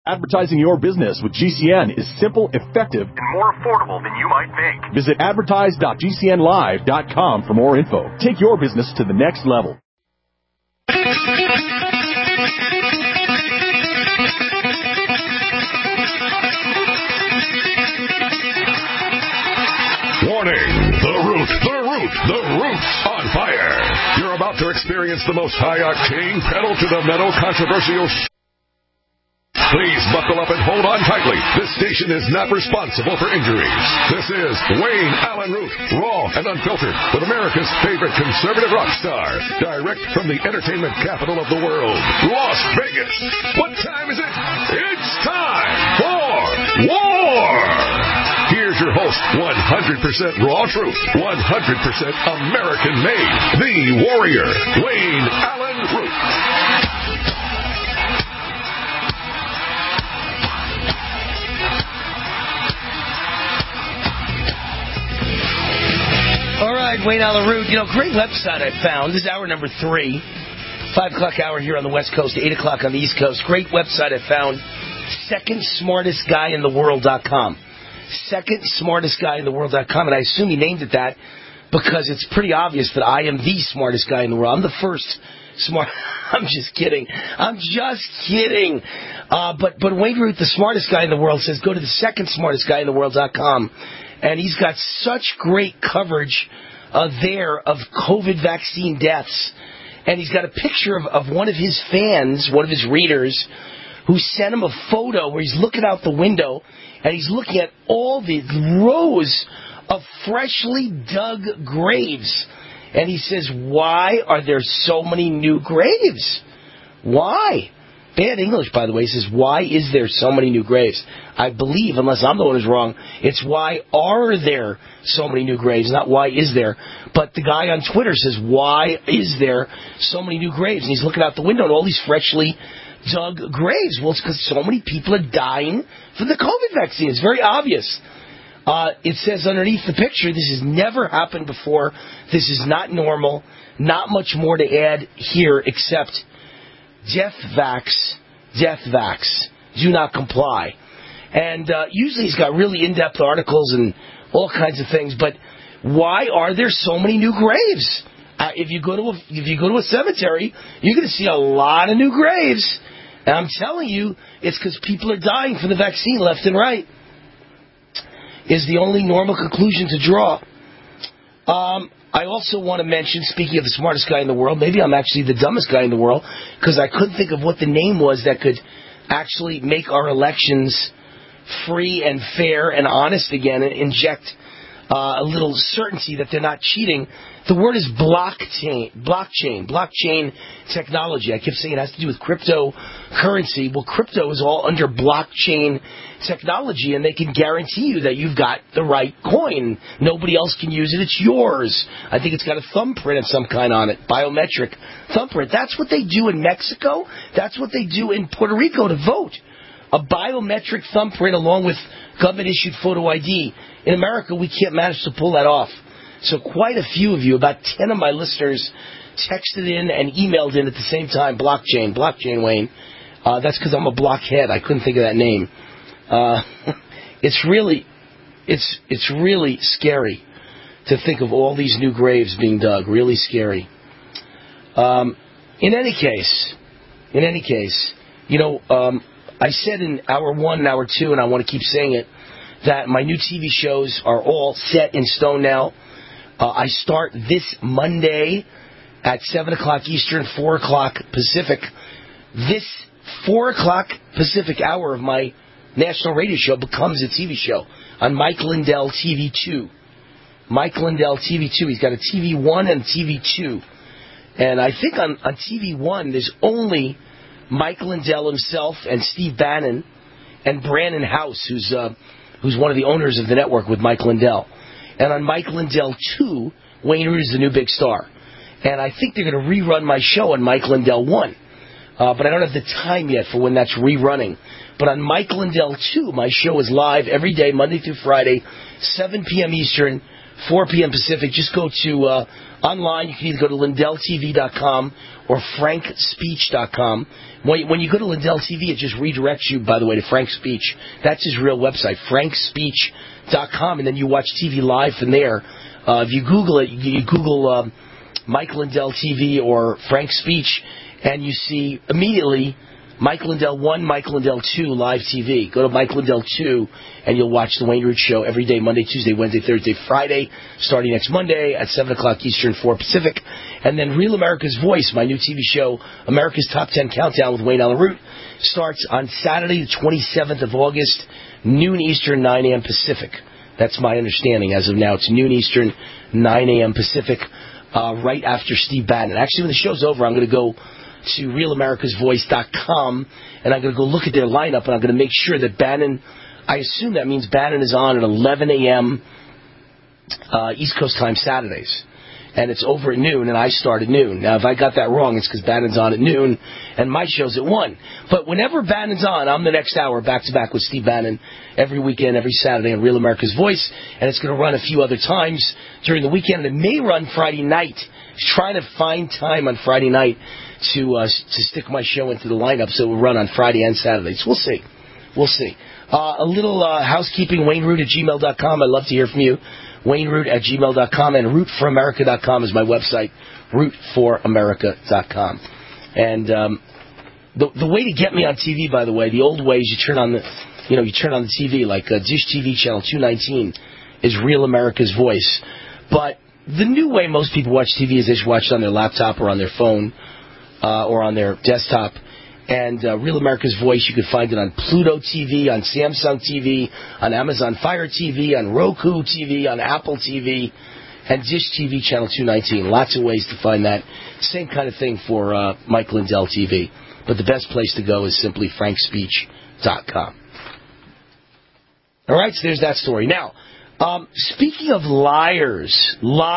Advertising your business with GCN is simple, effective, and more affordable than you might think. Visit advertise.gcnlive.com for more info. Take your business to the next level. Warning! The root's on fire. You're about to experience the most high-octane, pedal-to-the-metal, controversial Please buckle up and hold on tightly. This station is not responsible for injuries. This is Wayne Allen Root, raw and unfiltered, with America's favorite conservative rock star, direct from the entertainment capital of the world, Las Vegas. What time is it? It's time for war! Here's your host, 100% raw truth, 100% American-made, the warrior, Wayne Allen Root. All right, Wayne Allen Root. Great website I found. This is hour number 3. 5 o'clock hour here on the West Coast, 8 o'clock on the East Coast. Great website I found. SecondSmartestGuyInTheWorld.com. SecondSmartestGuyInTheWorld.com. And I assume he named it that because it's pretty obvious that I am the smartest guy in the world. I'm the first smart. I'm just kidding. But Wayne Root, the smartest guy in the world, says go to the SecondSmartestGuyInTheWorld.com. And he's got such great coverage there of COVID vaccine deaths. And he's got a picture of one of his fans, one of his readers, who sent him a photo where he's looking out the window and he's looking at all the rows of freshly dug graves. And he says, why are there so many new graves? Why? Bad English, by the way. He says, why is there so many new graves? I believe, unless I'm the one who's wrong, it's why are there so many new graves, not why is there. But the guy on Twitter says, why is there so many new graves? And he's looking out the window at all these freshly dug graves. Well, it's because so many people are dying from the COVID vaccine. It's very obvious. It says underneath the picture, this has never happened before. This is not normal. Not much more to add here except death vax, do not comply. And usually he's got really in-depth articles and all kinds of things, but why are there so many new graves? If you go to a cemetery, you're going to see a lot of new graves. And I'm telling you, it's because people are dying from the vaccine left and right. Is the only normal conclusion to draw. I also want to mention, speaking of the smartest guy in the world, maybe I'm actually the dumbest guy in the world, because I couldn't think of what the name was that could actually make our elections free and fair and honest again and inject a little certainty that they're not cheating. The word is blockchain technology. I kept saying it has to do with cryptocurrency. Well, crypto is all under blockchain technology, and they can guarantee you that you've got the right coin. Nobody else can use it. It's yours. I think it's got a thumbprint of some kind on it, biometric thumbprint. That's what they do in Mexico. That's what they do in Puerto Rico to vote. A biometric thumbprint along with government-issued photo ID. In America, we can't manage to pull that off. So quite a few of you, about 10 of my listeners, texted in and emailed in at the same time, blockchain, Wayne. That's because I'm a blockhead. I couldn't think of that name. It's really scary to think of all these new graves being dug. Really scary. In any case, I said in hour 1 and hour 2, and I want to keep saying it, that my new TV shows are all set in stone now. I start this Monday at 7 o'clock Eastern, 4 o'clock Pacific. This 4 o'clock Pacific hour of my national radio show becomes a TV show on Mike Lindell TV2. Mike Lindell TV2. He's got a TV1 and TV2. And I think on TV1 there's only Mike Lindell himself and Steve Bannon and Brandon House, who's one of the owners of the network with Mike Lindell. And on Mike Lindell 2, Wayne Root is the new big star. And I think they're going to rerun my show on Mike Lindell 1. But I don't have the time yet for when that's rerunning. But on Mike Lindell 2, my show is live every day, Monday through Friday, 7 p.m. Eastern, 4 p.m. Pacific. Just go to online. You can either go to LindellTV.com or FrankSpeech.com. When you go to Lindell TV, it just redirects you, by the way, to Frank Speech. That's his real website, FrankSpeech.com, and then you watch TV live from there. If you Google it, you Google Mike Lindell TV or Frank Speech, and you see immediately Mike Lindell 1, Mike Lindell 2 live TV. Go to Mike Lindell 2, and you'll watch the Wayne Root Show every day, Monday, Tuesday, Wednesday, Thursday, Friday, starting next Monday at 7 o'clock Eastern, 4 Pacific. And then Real America's Voice, my new TV show, America's Top 10 Countdown with Wayne Allen Root, starts on Saturday, the 27th of August, noon Eastern, 9 a.m. Pacific. That's my understanding as of now. It's noon Eastern, 9 a.m. Pacific, right after Steve Bannon. Actually, when the show's over, I'm going to go to RealAmericasVoice.com, and I'm going to go look at their lineup, and I'm going to make sure that Bannon, I assume that means Bannon is on at 11 a.m. East Coast time Saturdays. And it's over at noon, and I start at noon. Now, if I got that wrong, it's because Bannon's on at noon, and my show's at 1. But whenever Bannon's on, I'm the next hour back-to-back with Steve Bannon every weekend, every Saturday on Real America's Voice, and it's going to run a few other times during the weekend. It may run Friday night. He's trying to find time on Friday night to stick my show into the lineup so it will run on Friday and Saturdays. We'll see. We'll see. A little housekeeping, WayneRoot@gmail.com. I'd love to hear from you. WayneRoot@gmail.com, and RootForAmerica.com is my website, RootForAmerica.com. And the way to get me on TV, by the way, the old way is you turn on the TV, like Dish TV channel 219 is Real America's Voice. But the new way most people watch TV is they just watch it on their laptop or on their phone or on their desktop. And Real America's Voice, you can find it on Pluto TV, on Samsung TV, on Amazon Fire TV, on Roku TV, on Apple TV, and Dish TV channel 219. Lots of ways to find that. Same kind of thing for Mike Lindell TV. But the best place to go is simply FrankSpeech.com. All right, so there's that story. Now, speaking of liars,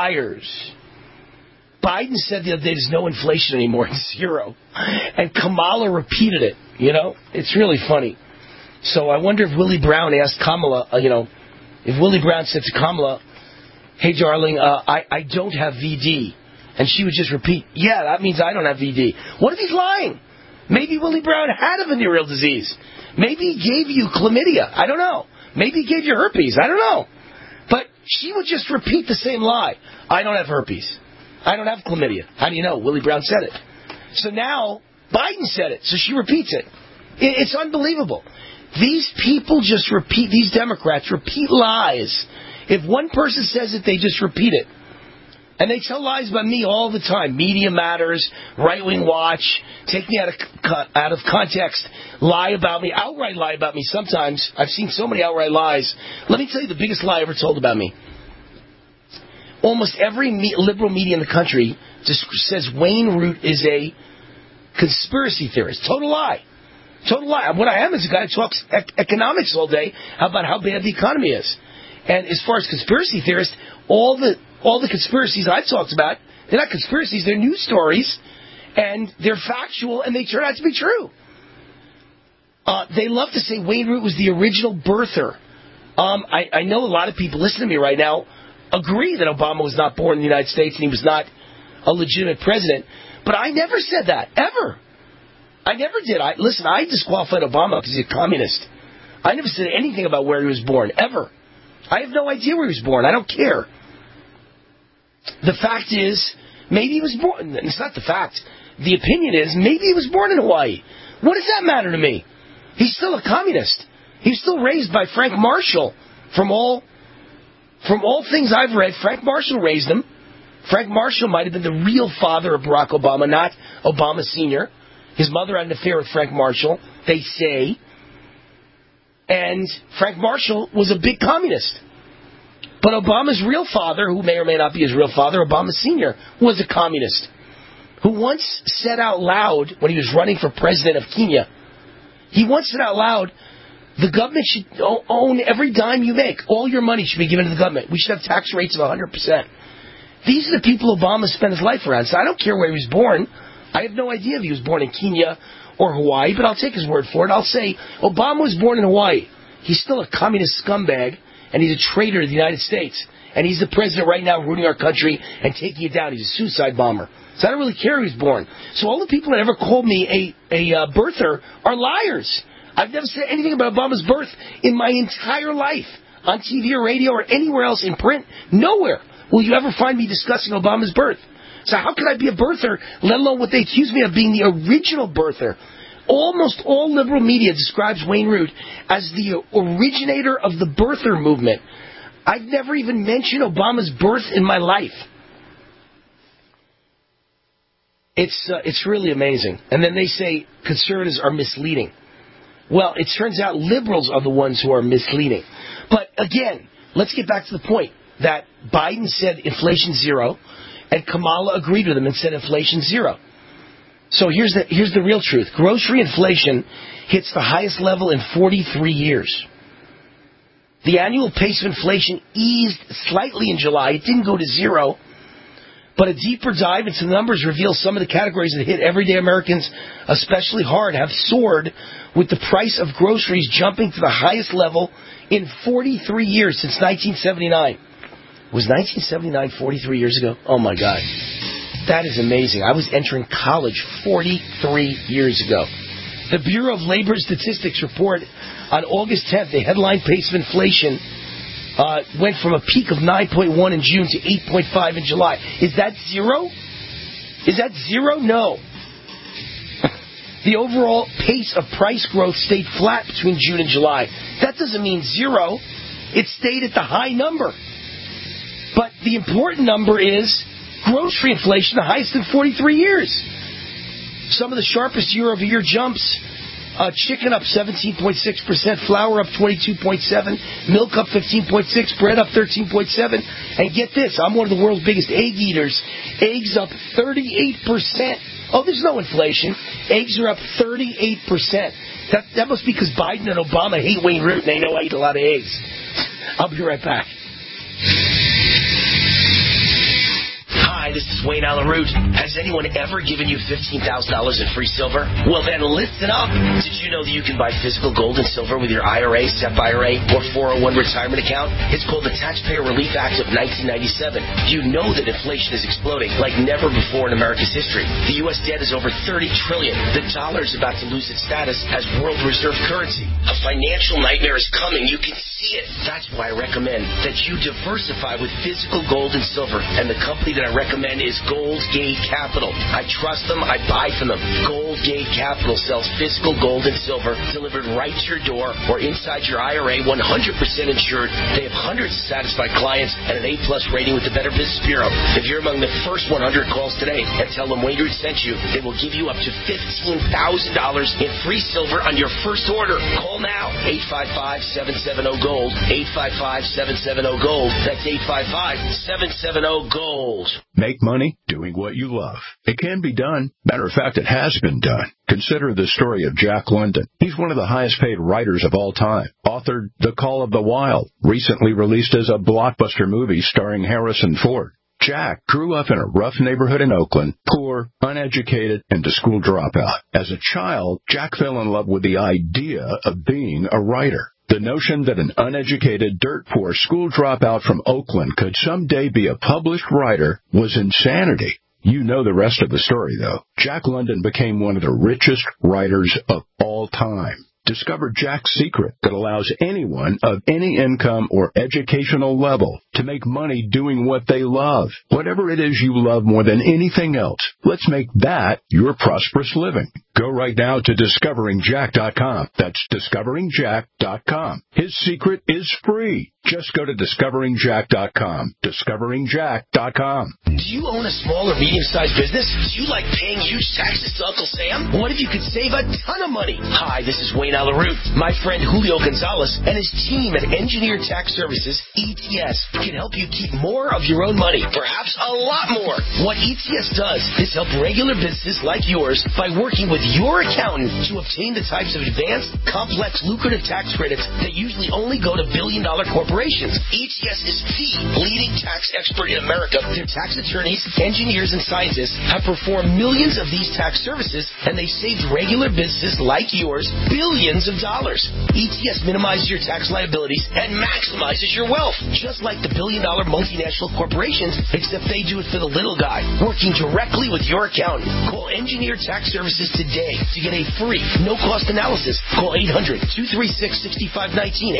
Biden said the other day there's no inflation anymore, it's zero. And Kamala repeated it, It's really funny. So I wonder if Willie Brown asked Kamala, if Willie Brown said to Kamala, hey, darling, I don't have VD. And she would just repeat, yeah, that means I don't have VD. What if he's lying? Maybe Willie Brown had a venereal disease. Maybe he gave you chlamydia. I don't know. Maybe he gave you herpes. I don't know. But she would just repeat the same lie. I don't have herpes. I don't have chlamydia. How do you know? Willie Brown said it. So now Biden said it, so she repeats it. It's unbelievable. These people just repeat, these Democrats repeat lies. If one person says it, they just repeat it. And they tell lies about me all the time. Media Matters, Right Wing Watch, take me out of context, lie about me, outright lie about me sometimes. I've seen so many outright lies. Let me tell you the biggest lie ever told about me. Almost every liberal media in the country just says Wayne Root is a conspiracy theorist. Total lie. Total lie. What I am is a guy who talks economics all day about how bad the economy is. And as far as conspiracy theorists, all the conspiracies I've talked about, they're not conspiracies, they're news stories, and they're factual, and they turn out to be true. They love to say Wayne Root was the original birther. I know a lot of people listening to me right now agree that Obama was not born in the United States and he was not a legitimate president. But I never said that, ever. I never did. I disqualified Obama because he's a communist. I never said anything about where he was born, ever. I have no idea where he was born. I don't care. The fact is, maybe he was born. It's not the fact. The opinion is, maybe he was born in Hawaii. What does that matter to me? He's still a communist. He was still raised by Frank Marshall. From all things I've read, Frank Marshall raised him. Frank Marshall might have been the real father of Barack Obama, not Obama Sr. His mother had an affair with Frank Marshall, they say. And Frank Marshall was a big communist. But Obama's real father, who may or may not be his real father, Obama Sr., was a communist, who once said out loud, when he was running for president of Kenya, he once said out loud, the government should own every dime you make. All your money should be given to the government. We should have tax rates of 100%. These are the people Obama spent his life around. So I don't care where he was born. I have no idea if he was born in Kenya or Hawaii, but I'll take his word for it. I'll say Obama was born in Hawaii. He's still a communist scumbag, and he's a traitor to the United States. and he's the president right now ruining our country and taking it down. He's a suicide bomber. So I don't really care who he's born. So all the people that ever called me a birther are liars. I've never said anything about Obama's birth in my entire life, on TV or radio or anywhere else in print. Nowhere will you ever find me discussing Obama's birth. So how could I be a birther, let alone what they accuse me of being the original birther? Almost all liberal media describes Wayne Root as the originator of the birther movement. I've never even mentioned Obama's birth in my life. It's really amazing. And then they say conservatives are misleading. Well, it turns out liberals are the ones who are misleading. But again, let's get back to the point that Biden said inflation 0, and Kamala agreed with him and said inflation 0. So here's the real truth. Grocery inflation hits the highest level in 43 years. The annual pace of inflation eased slightly in July. It didn't go to 0. But a deeper dive into the numbers reveals some of the categories that hit everyday Americans especially hard have soared, with the price of groceries jumping to the highest level in 43 years since 1979. Was 1979 43 years ago? Oh, my God. That is amazing. I was entering college 43 years ago. The Bureau of Labor Statistics report on August 10th, the headline pace of inflation went from a peak of 9.1 in June to 8.5 in July. Is that 0? Is that 0? No. The overall pace of price growth stayed flat between June and July. That doesn't mean 0. It stayed at the high number. But the important number is grocery inflation, the highest in 43 years. Some of the sharpest year-over-year jumps: chicken up 17.6%, flour up 22.7%, milk up 15.6%, bread up 13.7%. And get this, I'm one of the world's biggest egg eaters. Eggs up 38%. Oh, there's no inflation. Eggs are up 38%. That must be because Biden and Obama hate Wayne Root, and they know I eat a lot of eggs. I'll be right back. Hi, this is Wayne Allen Root. Has anyone ever given you $15,000 in free silver? Well, then listen up. Did you know that you can buy physical gold and silver with your IRA, SEP IRA, or 401 retirement account? It's called the Taxpayer Relief Act of 1997. You know that inflation is exploding like never before in America's history. The U.S. debt is over $30 trillion. The dollar is about to lose its status as world reserve currency. A financial nightmare is coming. You can see it. That's why I recommend that you diversify with physical gold and silver. And the company that I recommend is Gold Gate Capital. I trust them. I buy from them. Gold Gate Capital sells physical gold and silver delivered right to your door or inside your IRA, 100% insured. They have hundreds of satisfied clients and an A-plus rating with the Better Business Bureau. If you're among the first 100 calls today and tell them Wayne Root sent you, they will give you up to $15,000 in free silver on your first order. Call now. 855-770-GOLD. 855-770-GOLD. That's 855-770-GOLD. Make money doing what you love. It can be done. Matter of fact, it has been done. Consider the story of Jack London. He's one of the highest paid writers of all time. Authored The Call of the Wild, recently released as a blockbuster movie starring Harrison Ford. Jack grew up in a rough neighborhood in Oakland, poor, uneducated, and a school dropout. As a child, Jack fell in love with the idea of being a writer. The notion that an uneducated, dirt-poor school dropout from Oakland could someday be a published writer was insanity. You know the rest of the story, though. Jack London became one of the richest writers of all time. Discover Jack's secret that allows anyone of any income or educational level to make money doing what they love. Whatever it is you love more than anything else, let's make that your prosperous living. Go right now to DiscoveringJack.com. That's DiscoveringJack.com. His secret is free. Just go to DiscoveringJack.com. DiscoveringJack.com. Do you own a small or medium-sized business? Do you like paying huge taxes to Uncle Sam? What if you could save a ton of money? Hi, this is Wayne Allen Root. My friend Julio Gonzalez and his team at Engineered Tax Services, ETS, can help you keep more of your own money, perhaps a lot more. What ETS does is help regular businesses like yours by working with your accountant to obtain the types of advanced, complex, lucrative tax credits that usually only go to billion-dollar corporations. corporations. ETS is the leading tax expert in America. Their tax attorneys, engineers, and scientists have performed millions of these tax services, and they saved regular businesses like yours billions of dollars. ETS minimizes your tax liabilities and maximizes your wealth, just like the billion-dollar multinational corporations, except they do it for the little guy, working directly with your accountant. Call Engineer Tax Services today to get a free, no-cost analysis. Call 800-236-6519,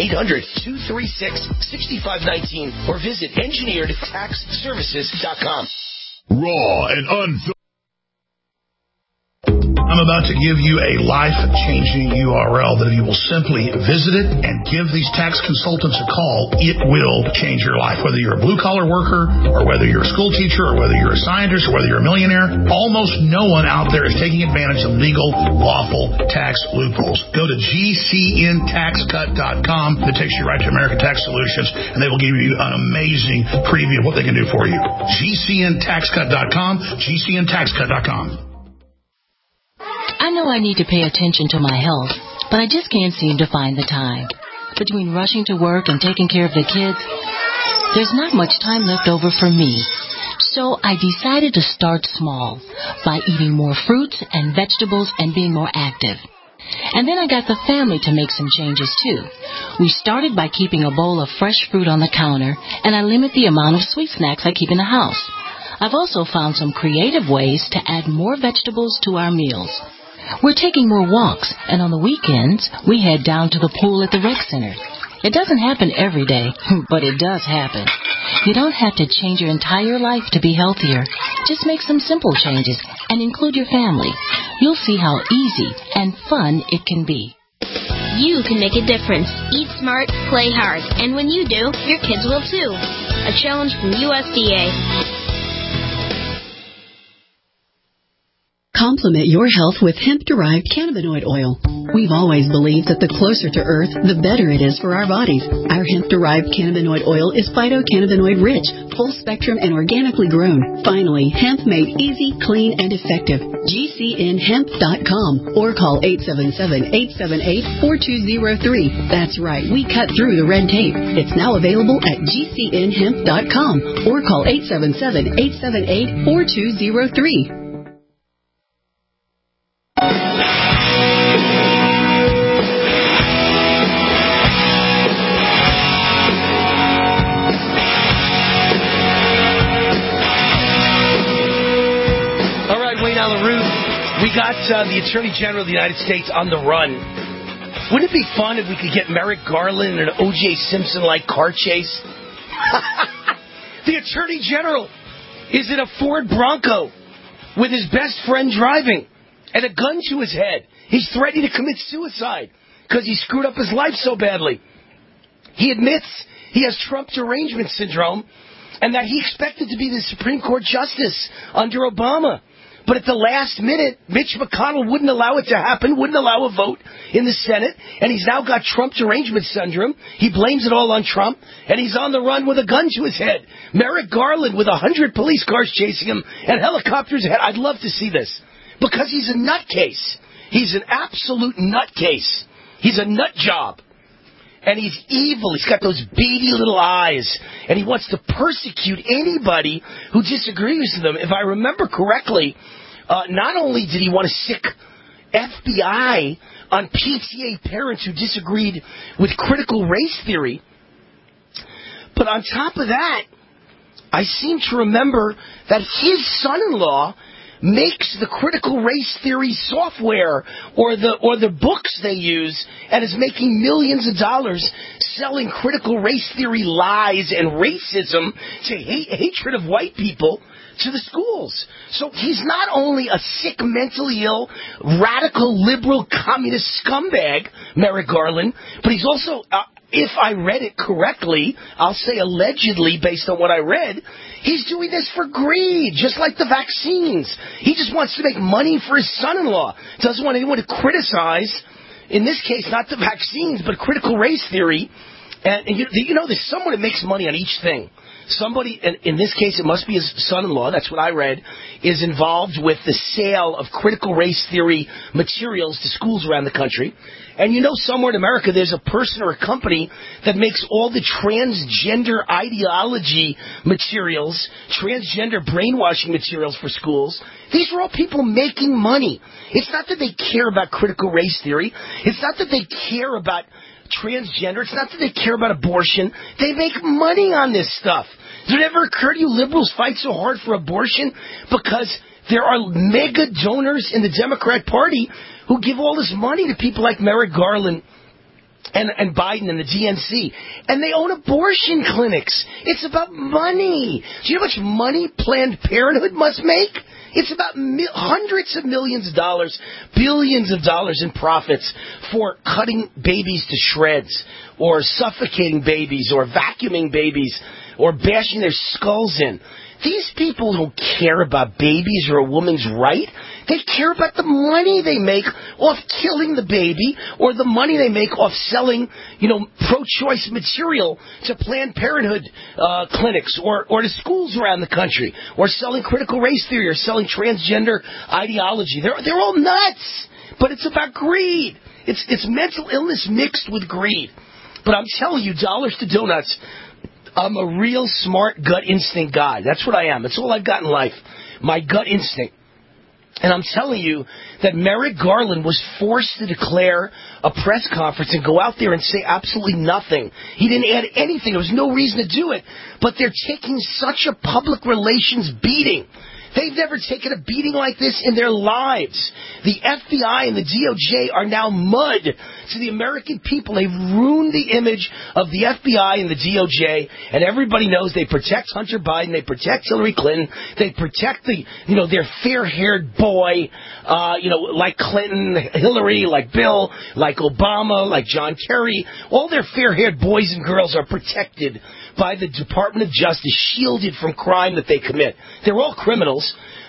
800-236-6519, or visit engineeredtaxservices.com. Raw and unfiltered. I'm about to give you a life-changing URL that if you will simply visit it and give these tax consultants a call, it will change your life. Whether you're a blue-collar worker or whether you're a school teacher or whether you're a scientist or whether you're a millionaire, almost no one out there is taking advantage of legal, lawful tax loopholes. Go to GCNTaxCut.com. That takes you right to American Tax Solutions, and they will give you an amazing preview of what they can do for you. GCNTaxCut.com, GCNTaxCut.com. I know I need to pay attention to my health, but I just can't seem to find the time. Between rushing to work and taking care of the kids, there's not much time left over for me. So I decided to start small by eating more fruits and vegetables and being more active. And then I got the family to make some changes too. We started by keeping a bowl of fresh fruit on the counter, and I limit the amount of sweet snacks I keep in the house. I've also found some creative ways to add more vegetables to our meals. We're taking more walks, and on the weekends, we head down to the pool at the rec center. It doesn't happen every day, but it does happen. You don't have to change your entire life to be healthier. Just make some simple changes and include your family. You'll see how easy and fun it can be. You can make a difference. Eat smart, play hard, and when you do, your kids will too. A challenge from USDA. Complement your health with hemp-derived cannabinoid oil. We've always believed that the closer to Earth, the better it is for our bodies. Our hemp-derived cannabinoid oil is phytocannabinoid-rich, full-spectrum, and organically grown. Finally, hemp made easy, clean, and effective. GCNHemp.com or call 877-878-4203. That's right, we cut through the red tape. It's now available at GCNHemp.com or call 877-878-4203. We got the Attorney General of the United States on the run. Wouldn't it be fun if we could get Merrick Garland in an O.J. Simpson-like car chase? The Attorney General is in a Ford Bronco with his best friend driving and a gun to his head. He's threatening to commit suicide because he screwed up his life so badly. He admits he has Trump derangement syndrome and that he expected to be the Supreme Court justice under Obama. But at the last minute, Mitch McConnell wouldn't allow it to happen, wouldn't allow a vote in the Senate, and he's now got Trump derangement syndrome. He blames it all on Trump, and he's on the run with a gun to his head. Merrick Garland with 100 police cars chasing him and helicopters ahead. I'd love to see this, because he's a nutcase. He's an absolute nutcase. He's a nut job. And he's evil. He's got those beady little eyes. And he wants to persecute anybody who disagrees with him. If I remember correctly, not only did he want to sick FBI on PTA parents who disagreed with critical race theory, but on top of that, I seem to remember that his son-in-law makes the critical race theory software or the books they use and is making millions of dollars selling critical race theory lies and racism to hatred of white people to the schools. So he's not only a sick, mentally ill, radical, liberal, communist scumbag, Merrick Garland, but he's also, if I read it correctly, I'll say allegedly based on what I read, he's doing this for greed, just like the vaccines. He just wants to make money for his son-in-law. Doesn't want anyone to criticize, in this case, not the vaccines, but critical race theory. And you know, there's someone that makes money on each thing. somebody, in this case it must be his son-in-law, that's what I read, is involved with the sale of critical race theory materials to schools around the country. And you know, somewhere in America there's a person or a company that makes all the transgender ideology materials, transgender brainwashing materials for schools. These are all people making money. It's not that they care about critical race theory. It's not that they care about transgender. It's not that they care about abortion. They make money on this stuff. Does it ever occur to you liberals fight so hard for abortion because there are mega donors in the Democrat Party who give all this money to people like Merrick Garland and Biden and the DNC, and they own abortion clinics. It's about money. Do you know how much money Planned Parenthood must make? It's about hundreds of millions of dollars, billions of dollars in profits for cutting babies to shreds, or suffocating babies, or vacuuming babies, or bashing their skulls in. These people don't care about babies or a woman's right. They care about the money they make off killing the baby, or the money they make off selling, pro-choice material to Planned Parenthood clinics or to schools around the country, or selling critical race theory, or selling transgender ideology. They're all nuts, but it's about greed. It's mental illness mixed with greed. But I'm telling you, dollars to donuts, I'm a real smart gut instinct guy. That's what I am. That's all I've got in life. My gut instinct. And I'm telling you that Merrick Garland was forced to declare a press conference and go out there and say absolutely nothing. He didn't add anything. There was no reason to do it. But they're taking such a public relations beating. They've never taken a beating like this in their lives. The FBI and the DOJ are now mud to the American people. They've ruined the image of the FBI and the DOJ, and everybody knows they protect Hunter Biden, they protect Hillary Clinton, they protect their fair-haired boy, like Clinton, Hillary, like Bill, like Obama, like John Kerry. All their fair-haired boys and girls are protected by the Department of Justice, shielded from crime that they commit. They're all criminals.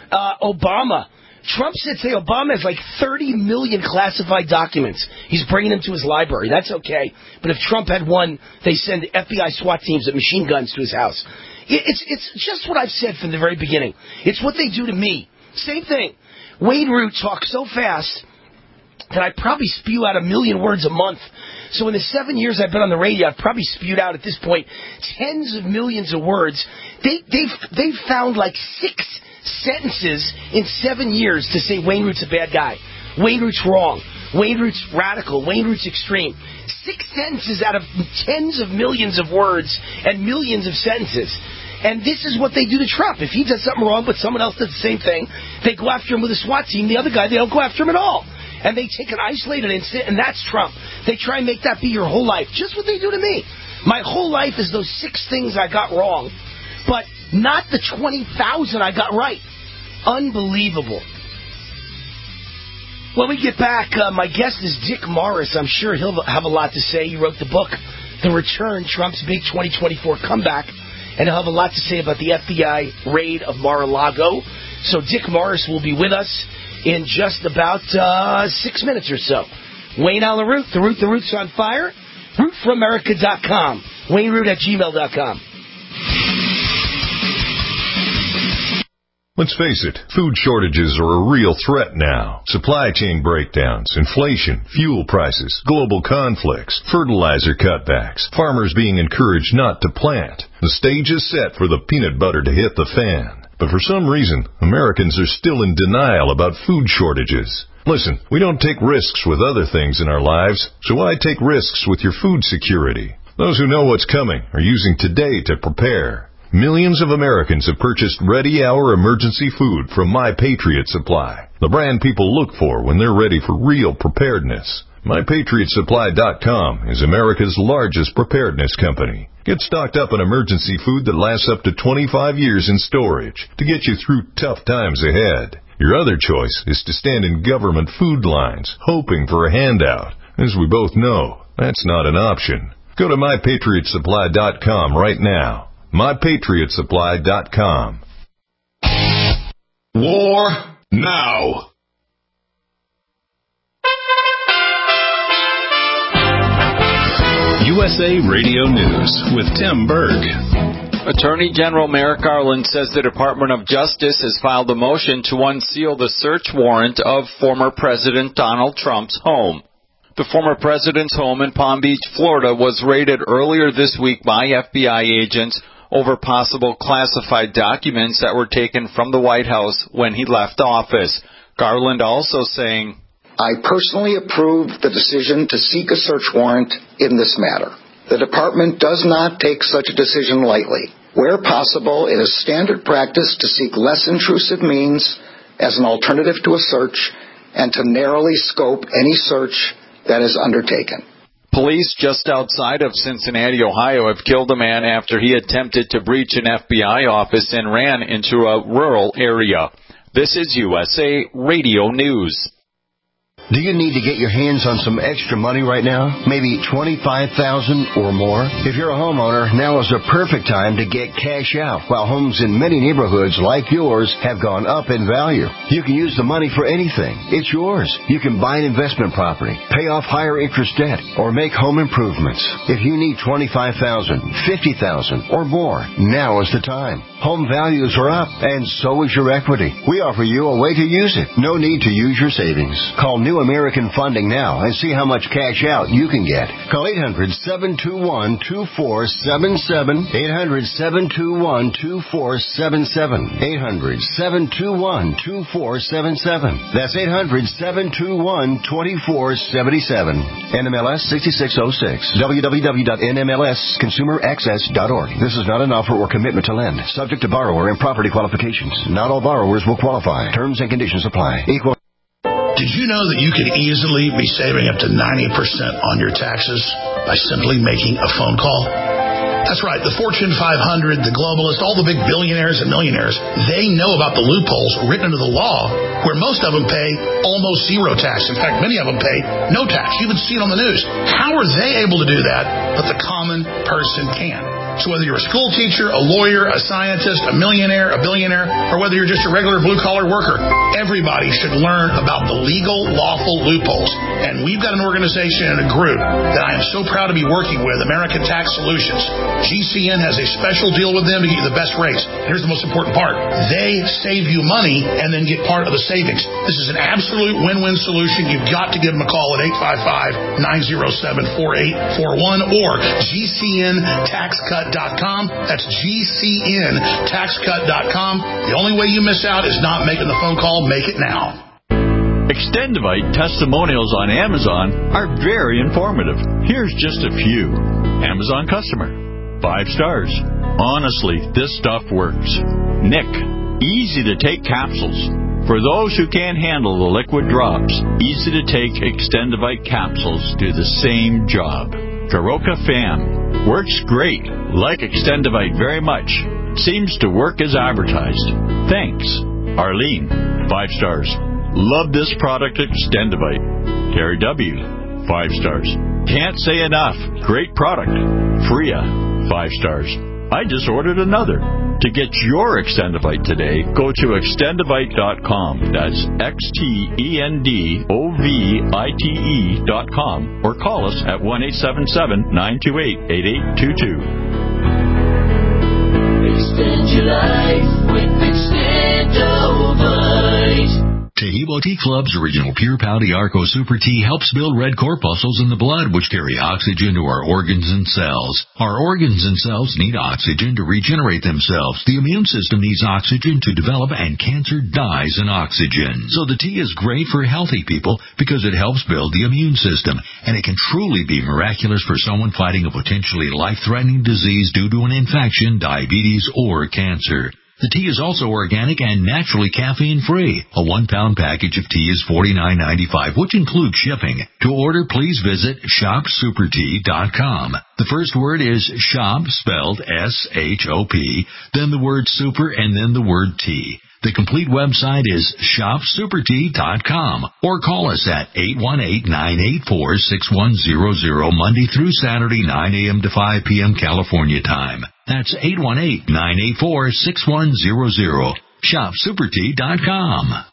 Obama. Trump said today Obama has like 30 million classified documents. He's bringing them to his library. That's okay. But if Trump had one, they send FBI SWAT teams with machine guns to his house. It's just what I've said from the very beginning. It's what they do to me. Same thing. Wayne Root talks so fast that I probably spew out 1 million words a month. So in the 7 years I've been on the radio, I've probably spewed out at this point tens of millions of words. They've found like 6 sentences in 7 years to say Wayne Root's a bad guy. Wayne Root's wrong. Wayne Root's radical. Wayne Root's extreme. 6 sentences out of tens of millions of words and millions of sentences. And this is what they do to Trump. If he does something wrong but someone else does the same thing, they go after him with a SWAT team. The other guy, they don't go after him at all. And they take an isolated incident, and that's Trump. They try and make that be your whole life. Just what they do to me. My whole life is those 6 things I got wrong, but not the 20,000 I got right. Unbelievable. When we get back, my guest is Dick Morris. I'm sure he'll have a lot to say. He wrote the book, The Return, Trump's Big 2024 Comeback, and he'll have a lot to say about the FBI raid of Mar-a-Lago. So Dick Morris will be with us in just about 6 minutes or so. Wayne Allen Root, The Root's on fire. RootForAmerica.com. WayneRoot@gmail.com. Let's face it, food shortages are a real threat now. Supply chain breakdowns, inflation, fuel prices, global conflicts, fertilizer cutbacks, farmers being encouraged not to plant. The stage is set for the peanut butter to hit the fan. But for some reason, Americans are still in denial about food shortages. Listen, we don't take risks with other things in our lives, so why take risks with your food security? Those who know what's coming are using today to prepare. Millions of Americans have purchased ready-hour emergency food from My Patriot Supply, the brand people look for when they're ready for real preparedness. MyPatriotSupply.com is America's largest preparedness company. Get stocked up on emergency food that lasts up to 25 years in storage to get you through tough times ahead. Your other choice is to stand in government food lines, hoping for a handout. As we both know, that's not an option. Go to MyPatriotSupply.com right now. MyPatriotSupply.com. War now. USA Radio News with Tim Berg. Attorney General Merrick Garland says the Department of Justice has filed a motion to unseal the search warrant of former President Donald Trump's home. The former president's home in Palm Beach, Florida, was raided earlier this week by FBI agents over possible classified documents that were taken from the White House when he left office. Garland also saying, I personally approve the decision to seek a search warrant in this matter. The department does not take such a decision lightly. Where possible, it is standard practice to seek less intrusive means as an alternative to a search and to narrowly scope any search that is undertaken. Police just outside of Cincinnati, Ohio, have killed a man after he attempted to breach an FBI office and ran into a rural area. This is USA Radio News. Do you need to get your hands on some extra money right now? Maybe $25,000 or more? If you're a homeowner, now is the perfect time to get cash out while homes in many neighborhoods like yours have gone up in value. You can use the money for anything. It's yours. You can buy an investment property, pay off higher interest debt, or make home improvements. If you need $25,000, $50,000 or more, now is the time. Home values are up, and so is your equity. We offer you a way to use it. No need to use your savings. Call New American Funding now and see how much cash out you can get. Call 800-721-2477. 800-721-2477. 800-721-2477. That's 800-721-2477. NMLS 6606. www.nmlsconsumeraccess.org. This is not an offer or commitment to lend. Subject to borrower and property qualifications. Not all borrowers will qualify. Terms and conditions apply. Equal. Did you know that you could easily be saving up to 90% on your taxes by simply making a phone call? That's right. The Fortune 500, the globalists, all the big billionaires and millionaires, they know about the loopholes written into the law where most of them pay almost zero tax. In fact, many of them pay no tax. You even see it on the news. How are they able to do that, but the common person can? So whether you're a school teacher, a lawyer, a scientist, a millionaire, a billionaire, or whether you're just a regular blue-collar worker, everybody should learn about the legal, lawful loopholes. And we've got an organization and a group that I am so proud to be working with, American Tax Solutions. GCN has a special deal with them to get you the best rates. Here's the most important part. They save you money and then get part of the savings. This is an absolute win-win solution. You've got to give them a call at 855-907-4841 or GCNTaxCut.com. That's GCNTaxCut.com. The only way you miss out is not making the phone call. Make it now. Extendivite testimonials on Amazon are very informative. Here's just a few. Amazon customer. 5 stars. Honestly, this stuff works. Nick. Easy to take capsules. For those who can't handle the liquid drops, easy to take Extendivite capsules do the same job. Karoka Fam. Works great. Like Extendivite very much. Seems to work as advertised. Thanks. Arlene. 5 stars. Love this product Extendivite. Terry W. 5 stars. Can't say enough. Great product. Freya. 5 stars. I just ordered another. To get your Extendivite today, go to Extendivite.com. That's XTENDOVITE.com or call us at 1-877-928-8822. Extend your life with Extendovite. Tahibo Tea Club's original Pure Pouty Arco Super Tea helps build red corpuscles in the blood, which carry oxygen to our organs and cells. Our organs and cells need oxygen to regenerate themselves. The immune system needs oxygen to develop, and cancer dies in oxygen. So the tea is great for healthy people because it helps build the immune system, and it can truly be miraculous for someone fighting a potentially life-threatening disease due to an infection, diabetes, or cancer. The tea is also organic and naturally caffeine-free. A 1-pound package of tea is $49.95, which includes shipping. To order, please visit ShopSuperTea.com. The first word is shop, spelled S-H-O-P, then the word super, and then the word tea. The complete website is ShopSuperTea.com or call us at 818-984-6100 Monday through Saturday, 9 a.m. to 5 p.m. California time. That's 818-984-6100. ShopSuperTea.com.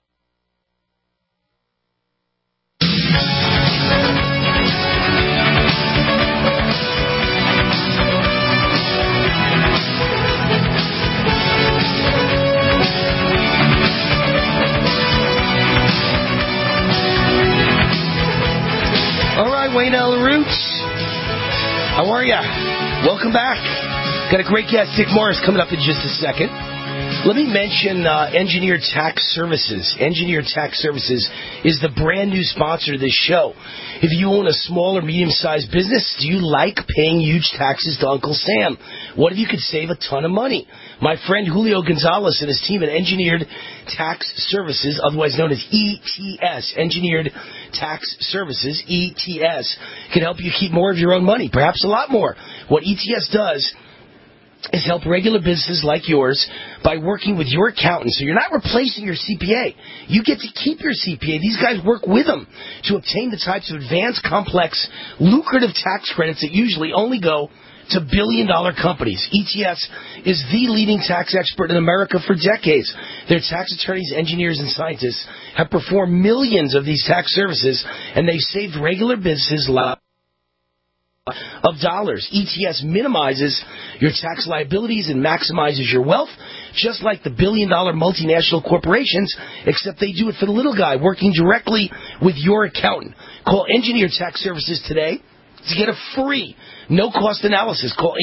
How are ya? Welcome back. Got a great guest, Dick Morris, coming up in just a second. Let me mention Engineered Tax Services. Engineered Tax Services is the brand new sponsor of this show. If you own a small or medium-sized business, do you like paying huge taxes to Uncle Sam? What if you could save a ton of money? My friend Julio Gonzalez and his team at Engineered Tax Services, otherwise known as ETS, Engineered Tax Services, ETS, can help you keep more of your own money, perhaps a lot more. What ETS does is help regular businesses like yours by working with your accountant. So you're not replacing your CPA. You get to keep your CPA. These guys work with them to obtain the types of advanced, complex, lucrative tax credits that usually only go to billion-dollar companies. ETS is the leading tax expert in America for decades. Their tax attorneys, engineers, and scientists have performed millions of these tax services, and they've saved regular businesses lots of dollars. ETS minimizes your tax liabilities and maximizes your wealth, just like the billion-dollar multinational corporations, except they do it for the little guy, working directly with your accountant. Call Engineered Tax Services today to get a free, no-cost analysis. Call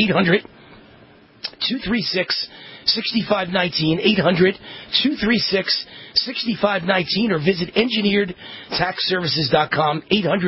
800-236-6519, 800-236-6519, or visit engineeredtaxservices.com,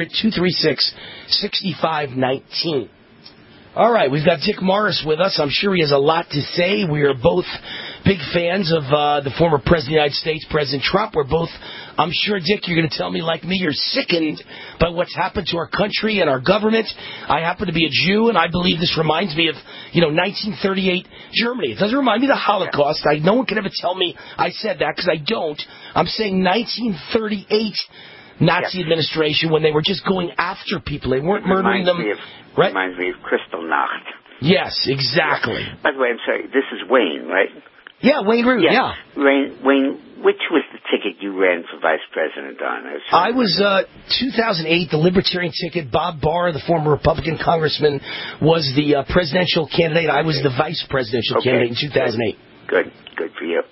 800-236-6519. All right, we've got Dick Morris with us. I'm sure he has a lot to say. We are both big fans of the former President of the United States, President Trump. We're both, I'm sure, Dick, you're going to tell me, like me, you're sickened by what's happened to our country and our government. I happen to be a Jew, and I believe this reminds me of, 1938 Germany. It doesn't remind me of the Holocaust. No one can ever tell me I said that, because I don't. I'm saying 1938 Nazi administration, when they were just going after people. They weren't murdering them. Right? Reminds me of Kristallnacht. Yes, exactly. Yeah. By the way, I'm sorry, this is Wayne, right? Yeah, Wayne Root, yeah. Wayne, which was the ticket you ran for vice president on? I was 2008, the Libertarian ticket. Bob Barr, the former Republican congressman, was the presidential candidate. I was the vice presidential candidate in 2008. Good for you.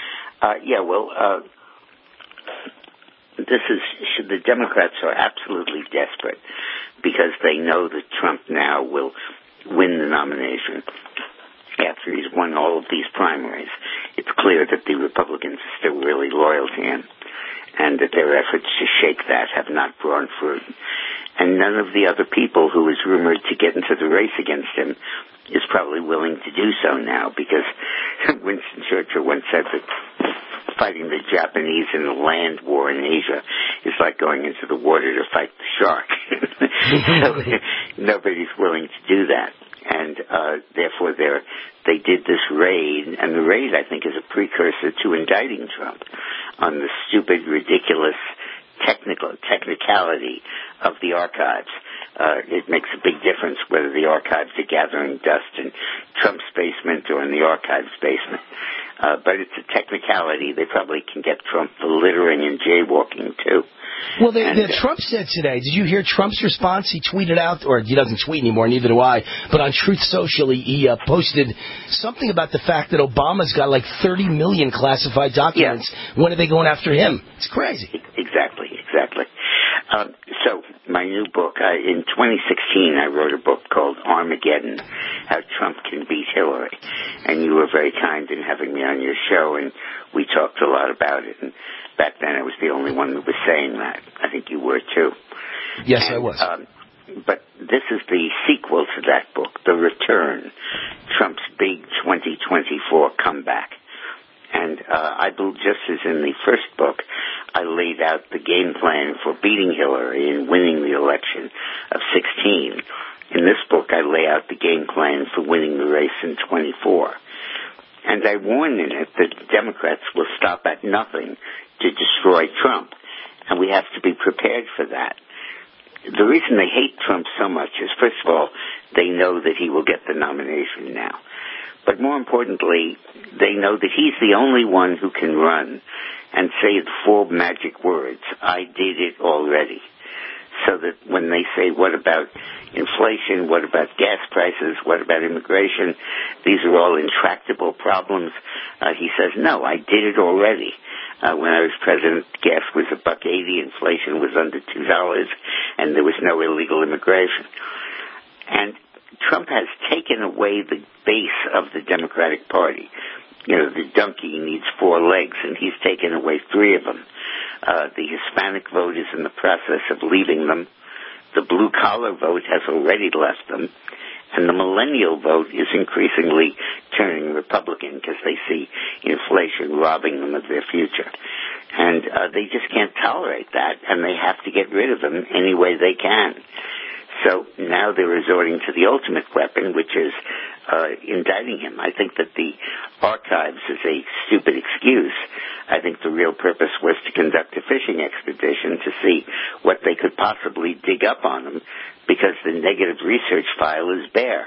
The Democrats are absolutely desperate because they know that Trump now will win the nomination after he's won all of these primaries. It's clear that the Republicans are still really loyal to him and that their efforts to shake that have not borne fruit. And none of the other people who is rumored to get into the race against him is probably willing to do so now, because Winston Churchill once said that fighting the Japanese in a land war in Asia is like going into the water to fight the shark. So nobody's willing to do that. And therefore they did this raid, and the raid, I think, is a precursor to indicting Trump on the stupid, ridiculous technicality of the archives. It makes a big difference whether the archives are gathering dust in Trump's basement or in the archives basement. But it's a technicality. They probably can get Trump for littering and jaywalking, too. Well, Trump said today, did you hear Trump's response? He tweeted out, or he doesn't tweet anymore, neither do I, but on Truth Social, he posted something about the fact that Obama's got like 30 million classified documents. Yeah. When are they going after him? It's crazy. Exactly. So, my new book, in 2016, I wrote a book called Armageddon, How Trump Can Beat Hillary. And you were very kind in having me on your show, and we talked a lot about it. And back then, I was the only one who was saying that. I think you were, too. Yes, I was. But this is the sequel to that book, The Return, Trump's big 2024 comeback. And I believe, just as in the first book, I laid out the game plan for beating Hillary and winning the election of 16. In this book, I lay out the game plan for winning the race in 24. And I warn in it that Democrats will stop at nothing to destroy Trump. And we have to be prepared for that. The reason they hate Trump so much is, first of all, they know that he will get the nomination now. But more importantly, they know that he's the only one who can run and say the 4 magic words, I did it already. So that when they say, what about inflation, what about gas prices, what about immigration, these are all intractable problems, he says, no, I did it already. When I was president, gas was $1.80, inflation was under $2, and there was no illegal immigration. And has taken away the base of the Democratic Party. You know, the donkey needs 4 legs, and he's taken away 3 of them. The Hispanic vote is in the process of leaving them. The blue-collar vote has already left them. And the millennial vote is increasingly turning Republican because they see inflation robbing them of their future. And they just can't tolerate that, and they have to get rid of him any way they can. So now they're resorting to the ultimate weapon, which is indicting him. I think that the archives is a stupid excuse. I think the real purpose was to conduct a fishing expedition to see what they could possibly dig up on him, because the negative research file is bare.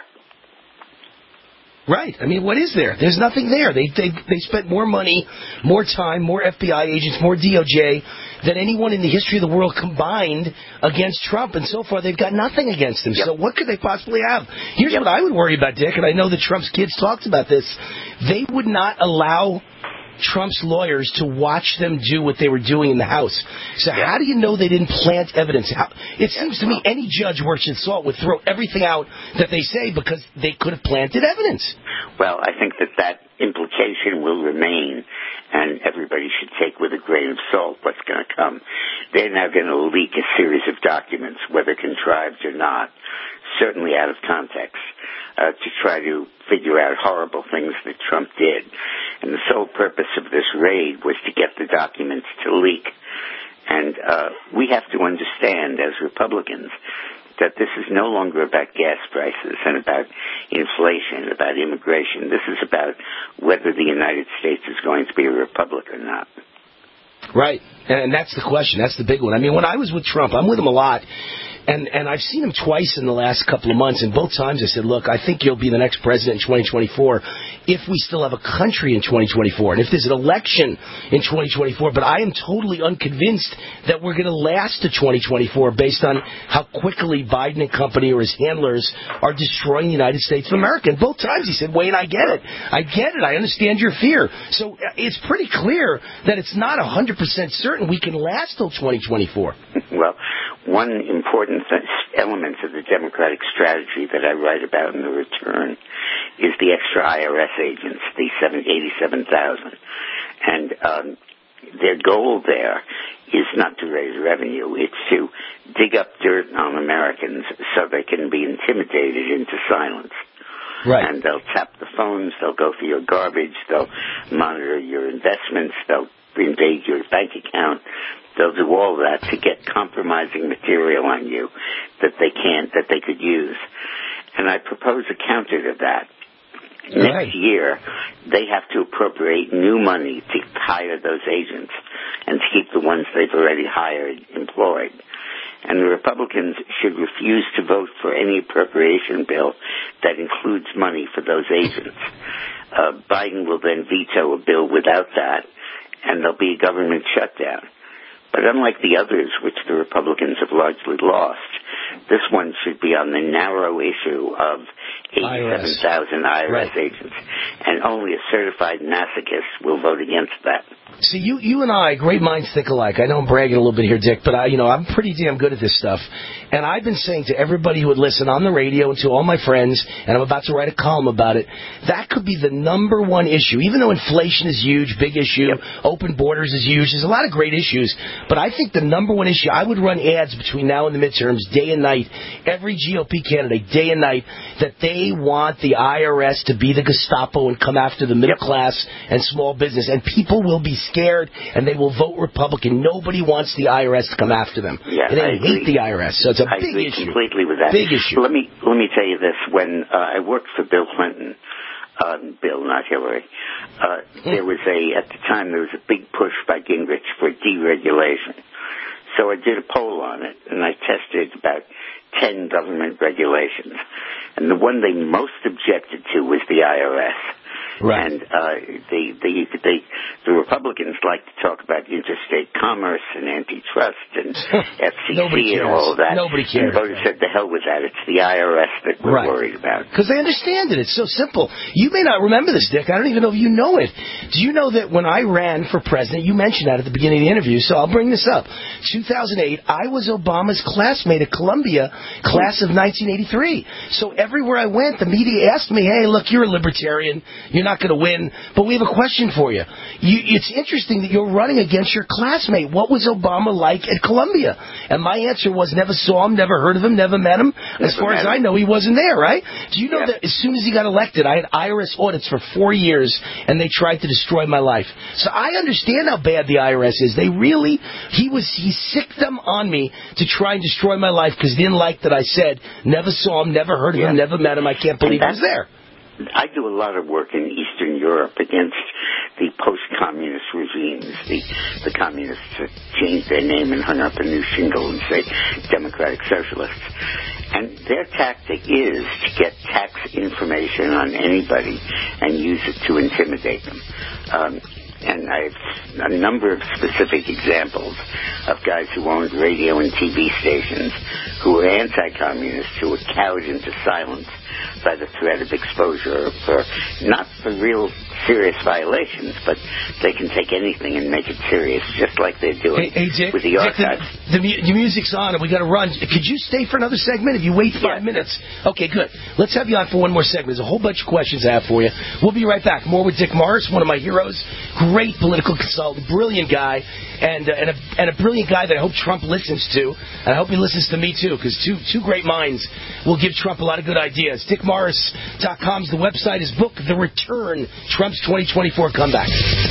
Right. I mean, what is there? There's nothing there. They spent more money, more time, more FBI agents, more DOJ than anyone in the history of the world combined against Trump, and so far they've got nothing against him. Yep. So what could they possibly have? Here's what I would worry about, Dick, and I know that Trump's kids talked about this. They would not allow Trump's lawyers to watch them do what they were doing in the House. So how do you know they didn't plant evidence? It seems to me any judge worth his salt would throw everything out that they say because they could have planted evidence. Well, I think that implication will remain, and everybody should take with a grain of salt what's going to come. They're now going to leak a series of documents, whether contrived or not, certainly out of context, to try to figure out horrible things that Trump did. And the sole purpose of this raid was to get the documents to leak. And we have to understand, as Republicans, that this is no longer about gas prices and about inflation, about immigration. This is about whether the United States is going to be a republic or not. Right. And that's the question. That's the big one. I mean, when I was with Trump, I'm with him a lot. And I've seen him twice in the last couple of months, and both times I said, look, I think you'll be the next president in 2024 if we still have a country in 2024, and if there's an election in 2024. But I am totally unconvinced that we're going to last to 2024 based on how quickly Biden and company or his handlers are destroying the United States of America. And both times he said, Wayne, I get it. I understand your fear. So it's pretty clear that it's not 100% certain we can last till 2024. Well, one important element of the Democratic strategy that I write about in the return is the extra IRS agents, the 87,000. And their goal there is not to raise revenue. It's to dig up dirt on Americans so they can be intimidated into silence. Right. And they'll tap the phones, they'll go through your garbage, they'll monitor your investments, they'll invade your bank account. They'll do all that to get compromising material on you that they could use. And I propose a counter to that. Next year, they have to appropriate new money to hire those agents and to keep the ones they've already hired employed. And the Republicans should refuse to vote for any appropriation bill that includes money for those agents. Biden will then veto a bill without that, and there'll be a government shutdown. But unlike the others, which the Republicans have largely lost, this one should be on the narrow issue of 87,000 IRS agents. And only a certified masochist will vote against that. See, you and I, great minds think alike. I know I'm bragging a little bit here, Dick, but I'm pretty damn good at this stuff. And I've been saying to everybody who would listen on the radio and to all my friends, and I'm about to write a column about it, that could be the number one issue. Even though inflation is huge, big issue, open borders is huge, there's a lot of great issues. But I think the number one issue, I would run ads between now and the midterms, day and night, every GOP candidate, day and night, that they want the IRS to be the Gestapo and come after the middle class and small business. And people will be scared, and they will vote Republican. Nobody wants the IRS to come after them. Yeah, and they hate the IRS, so it's a I big agree issue. Completely with that. Big issue. Let me tell you this. When I worked for Bill Clinton, Bill, not Hillary, there was at the time there was a big push by Gingrich for deregulation. So I did a poll on it, and I tested about 10 government regulations. And the one they most objected to was the IRS. Right. And the Republicans like to talk about interstate commerce and antitrust and FCC and all of that. Nobody cares. And voters said, the hell with that. It's the IRS that we're worried about. Because they understand it. It's so simple. You may not remember this, Dick. I don't even know if you know it. Do you know that when I ran for president, you mentioned that at the beginning of the interview, so I'll bring this up. 2008, I was Obama's classmate at Columbia, class of 1983. So everywhere I went, the media asked me, hey, look, you're a libertarian. You're not going to win, but we have a question for you. It's interesting that you're running against your classmate. What was Obama like at Columbia? And my answer was never saw him, never heard of him, never met him. As far as I know, he wasn't there, right? Do you know that as soon as he got elected, I had IRS audits for 4 years, and they tried to destroy my life. So I understand how bad the IRS is. He sicked them on me to try and destroy my life because they didn't like that I said, never saw him, never heard of him, never met him. I can't believe he was there. I do a lot of work in Eastern Europe against the post-communist regimes. The communists changed their name and hung up a new shingle and say Democratic Socialists. And their tactic is to get tax information on anybody and use it to intimidate them. And I have a number of specific examples of guys who owned radio and TV stations who were anti-communist, who were cowed into silence by the threat of exposure not for real serious violations, but they can take anything and make it serious, just like they're doing with the archives. The music's on, and we got to run. Could you stay for another segment if you wait 5 minutes? Okay, good. Let's have you on for one more segment. There's a whole bunch of questions I have for you. We'll be right back. More with Dick Morris, one of my heroes, great political consultant, brilliant guy, and a brilliant guy that I hope Trump listens to. And I hope he listens to me, too, because two great minds will give Trump a lot of good ideas. DickMorris.com is the website. His book, The Return, Trump's 2024 Comeback.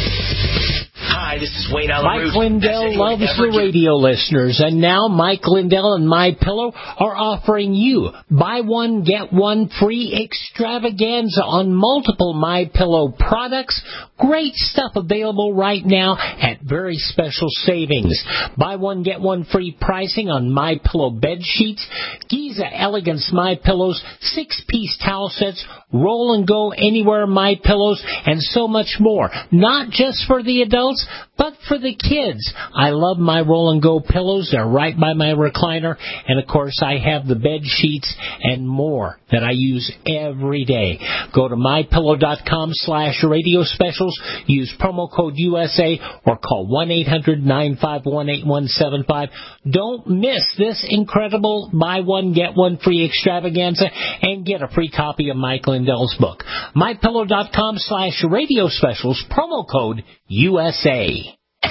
Hi, this is Wayne Alaroot. Mike Lindell loves the radio listeners, and now Mike Lindell and MyPillow are offering you buy one, get one free extravaganza on multiple MyPillow products. Great stuff available right now at very special savings. Buy one, get one free pricing on MyPillow bed sheets, Giza Elegance MyPillows, 6-piece towel sets, roll and go anywhere MyPillows, and so much more. Not just for the adults, but for the kids. I love my roll and go pillows. They're right by my recliner. And of course, I have the bed sheets and more that I use every day. Go to mypillow.com/radio specials. Use promo code USA or call 1-800-951-8175. Don't miss this incredible buy one, get one free extravaganza and get a free copy of Mike Lindell's book. mypillow.com/radio specials, promo code USA.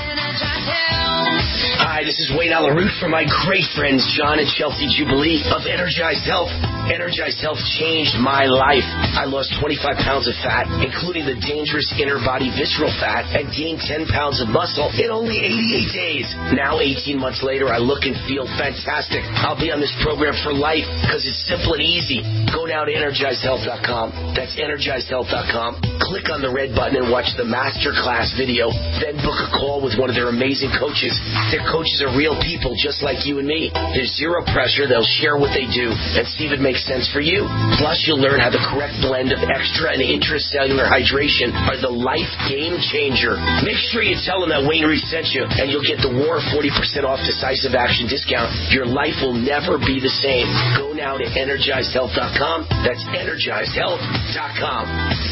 Hi, this is Wayne Alaroot for my great friends John and Chelsea Jubilee of Energized Health. Energized Health changed my life. I lost 25 pounds of fat, including the dangerous inner body visceral fat, and gained 10 pounds of muscle in only 88 days. Now, 18 months later, I look and feel fantastic. I'll be on this program for life because it's simple and easy. Go now to EnergizedHealth.com. That's EnergizedHealth.com. Click on the red button and watch the masterclass video. Then book a call with one of their amazing coaches. Their coaches are real people just like you and me. There's zero pressure. They'll share what they do and see if it makes sense for you. Plus, you'll learn how the correct blend of extra and intracellular hydration are the life game changer. Make sure you tell them that Wayne Reed sent you, and you'll get the WAR 40% off decisive action discount. Your life will never be the same. Go now to EnergizedHealth.com. That's EnergizedHealth.com.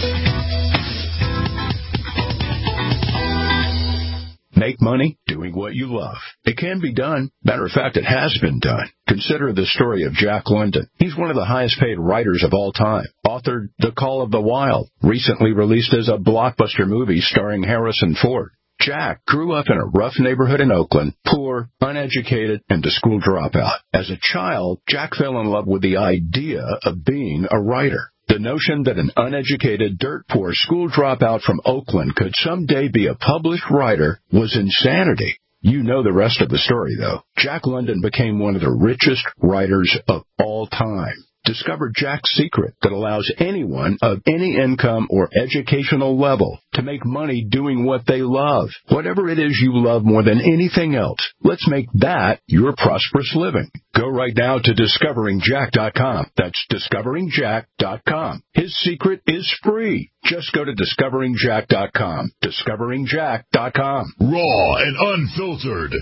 Make money doing what you love. It can be done. Matter of fact, it has been done. Consider the story of Jack London. He's one of the highest paid writers of all time. Authored The Call of the Wild, recently released as a blockbuster movie starring Harrison Ford. Jack grew up in a rough neighborhood in Oakland, poor, uneducated, and a school dropout. As a child, Jack fell in love with the idea of being a writer. The notion that an uneducated, dirt-poor school dropout from Oakland could someday be a published writer was insanity. You know the rest of the story, though. Jack London became one of the richest writers of all time. Discover Jack's secret that allows anyone of any income or educational level to make money doing what they love. Whatever it is you love more than anything else, let's make that your prosperous living. Go right now to DiscoveringJack.com. That's DiscoveringJack.com. His secret is free. Just go to DiscoveringJack.com. DiscoveringJack.com. Raw and unfiltered.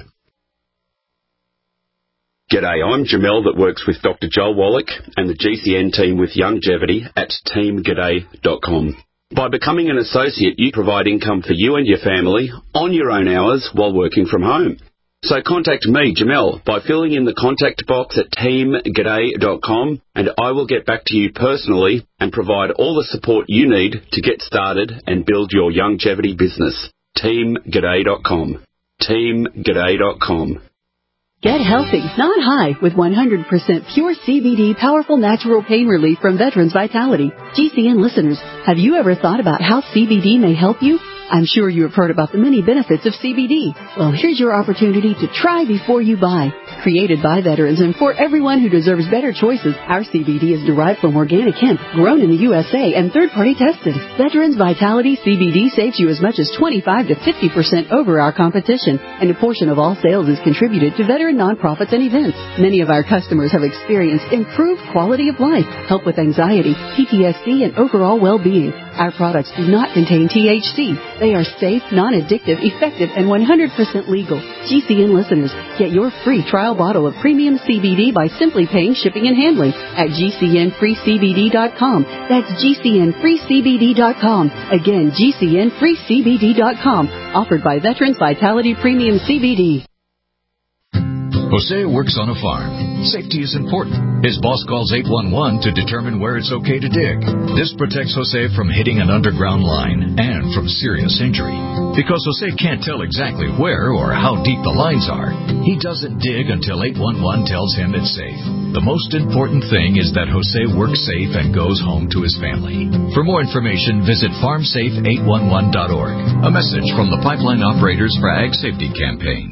G'day, I'm Jamel that works with Dr. Joel Wallach and the GCN team with Longevity at teamg'day.com. By becoming an associate, you provide income for you and your family on your own hours while working from home. So contact me, Jamel, by filling in the contact box at teamg'day.com, and I will get back to you personally and provide all the support you need to get started and build your longevity business. teamg'day.com. teamg'day.com. Get healthy, not high, with 100% pure CBD powerful natural pain relief from Veterans Vitality. GCN listeners, have you ever thought about how CBD may help you? I'm sure you have heard about the many benefits of CBD. Well, here's your opportunity to try before you buy. Created by veterans and for everyone who deserves better choices, our CBD is derived from organic hemp, grown in the USA and third-party tested. Veterans Vitality CBD saves you as much as 25 to 50% over our competition, and a portion of all sales is contributed to veteran nonprofits and events. Many of our customers have experienced improved quality of life, help with anxiety, PTSD, and overall well-being. Our products do not contain THC. They are safe, non-addictive, effective, and 100% legal. GCN listeners, get your free trial bottle of premium CBD by simply paying shipping and handling at GCNFreeCBD.com. That's GCNFreeCBD.com. Again, GCNFreeCBD.com. Offered by Veterans Vitality Premium CBD. Jose works on a farm. Safety is important. His boss calls 811 to determine where it's okay to dig. This protects Jose from hitting an underground line and from serious injury. Because Jose can't tell exactly where or how deep the lines are, he doesn't dig until 811 tells him it's safe. The most important thing is that Jose works safe and goes home to his family. For more information, visit farmsafe811.org. A message from the Pipeline Operators for Ag Safety Campaign.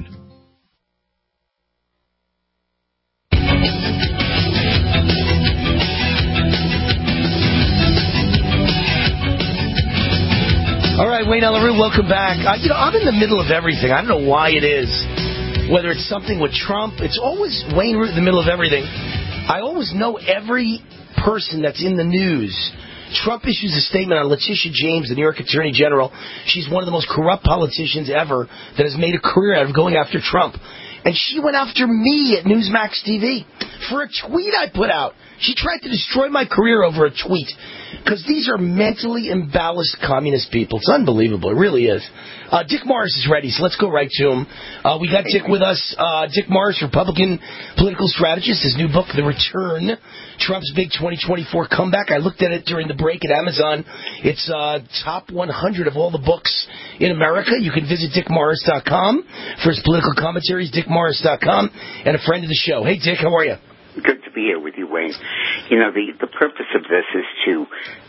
All right, Wayne Allyn Root, welcome back. I'm in the middle of everything. I don't know why it is. Whether it's something with Trump, it's always Wayne Root in the middle of everything. I always know every person that's in the news. Trump issues a statement on Letitia James, the New York Attorney General. She's one of the most corrupt politicians ever that has made a career out of going after Trump. And she went after me at Newsmax TV for a tweet I put out. She tried to destroy my career over a tweet. Because these are mentally imbalanced communist people. It's unbelievable. It really is. Dick Morris is ready, so let's go right to him. We got Dick with us. Dick Morris, Republican political strategist. His new book, The Return, Trump's Big 2024 Comeback. I looked at it during the break at Amazon. It's top 100 of all the books in America. You can visit DickMorris.com for his political commentaries, DickMorris.com, and a friend of the show. Hey, Dick, how are you? Good to be here with you, Wayne. You know, the purpose of this is to,